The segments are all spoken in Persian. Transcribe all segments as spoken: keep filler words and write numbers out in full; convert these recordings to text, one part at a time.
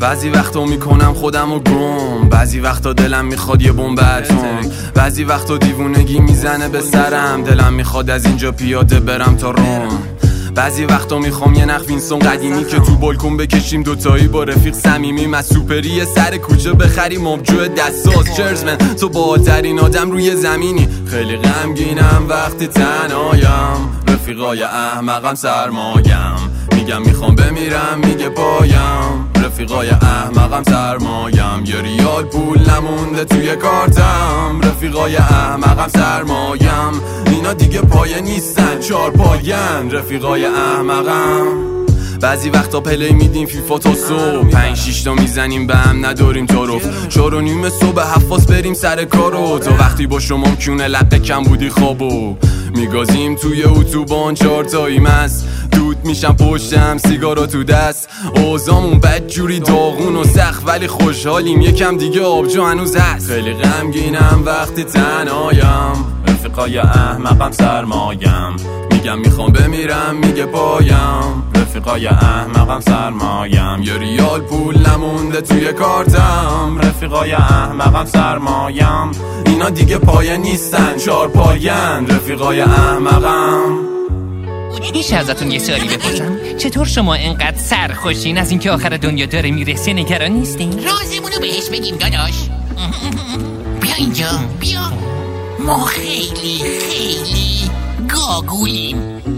بعضی وقتا میکنم خودمو گم، بعضی وقتا دلم میخواد یه بمب اتم، بعضی وقتا دیوونگی میزنه به سرم، دلم میخواد از اینجا پیاده برم تا روم. بعضی وقتا میخوام یه نخ وینسون قدیمی که تو بالکن بکشیم دوتایی با رفیق صمیمی، از سوپری سر کوچه بخریم آبجو دستاز. چرزمن تو بالاترین آدم روی زمینی، خیلی غمگینم وقتی تنهایم، رفیقای احمقم سرمایم، میگم میخوام بمیرم میگه پایم، رفیقای احمقم سرمایم، یه ریال پول نمونده توی کارتم، رفیقای احمقم سرمایم، اینا دیگه پایه نیستن چار پاین، رفیقای احمقم. بعضی وقتا پلی میدیم فیفا تا صبح، پنج شیش تا میزنیم به هم نداریم تعارف، چار و نیم صبح حفاظ بریم سر کارو، تا وقتی با شما کونه لقه کم بودی خوابو، میگازیم توی اتوبان چار تایی مست، دود میشم پشتم سیگارا تو دست، اوزامون بد جوری داغون و سخت ولی خوشحالیم یکم دیگه آبجو هنوز هست. خیلی غمگینم وقتی تنهایم، رفیقای احمقم سرمایم، میگم میخوام بمیرم میگه پایم، رفیقای احمقم سرمایم، یه ریال پول نمونده توی کارتم، رفیقای احمقم سرمایم، اینا دیگه پایه نیستن چار پاین، رفیقای احمقم. میشه ازتون یه سوالی بپرسم؟ چطور شما اینقدر سرخوشین از اینکه آخر دنیا داره میرسه نگران نیستین؟ رازمونو بهش بگیم داداش. بیا اینجا بیا، ما خیلی خیلی گاگولیم.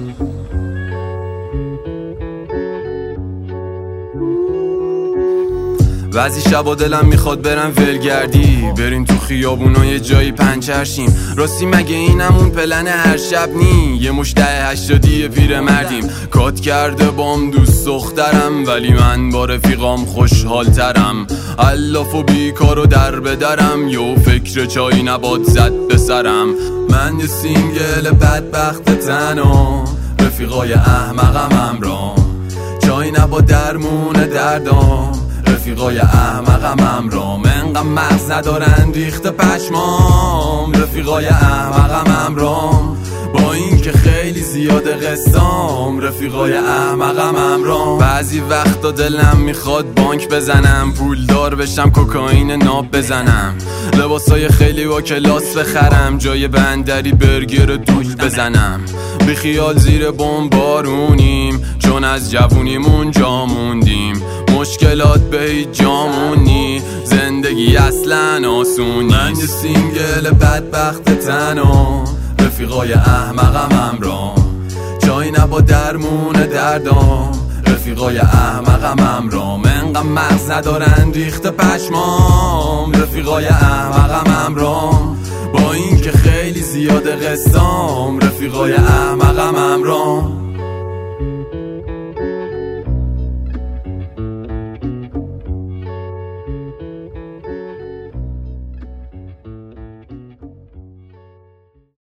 بعضی شبا دلم میخواد برم ولگردی، بریم تو خیابونا یه جایی پنچر شیم، راستی مگه اینمون پلن هر شب نی؟ یه مش ده هشتادی پیر مردیم، کات کرده بام دوست دخترم، ولی من با رفیقام خوشحال ترم، الاف و بیکار و در بدرم، یو فکر چای نباد زد به سرم، من یه سینگل بدبخت تنها، رفیقای احمقم همرام، چای نباد درمون دردام، رفیقای احمقم همرام، انقدر مغز ندارن ریخت پشمام، رفیقای احمقم همرام، با این که خیلی زیاده قصام، رفیقای احمقم همرام. بعضی وقتا دلم میخواد بانک بزنم، پولدار بشم کوکائین ناب بزنم، لباسای خیلی با کلاس بخرم، جای بندری برگر دوش بزنم، بیخیال زیر بمبارونیم چون از جوونیمون جا موندیم، مشکلات به هیچ جامونی، زندگی اصلا آسونی، من یه سینگل بدبخت تنها، رفیقای احمقم همرام، جایی نبا درمون دردام، رفیقای احمقم همرام، انقدر مغز ندارن ریخت پشمام، رفیقای احمقم همرام، با این که خیلی زیاده قصام، رفیقای احمقم همرام.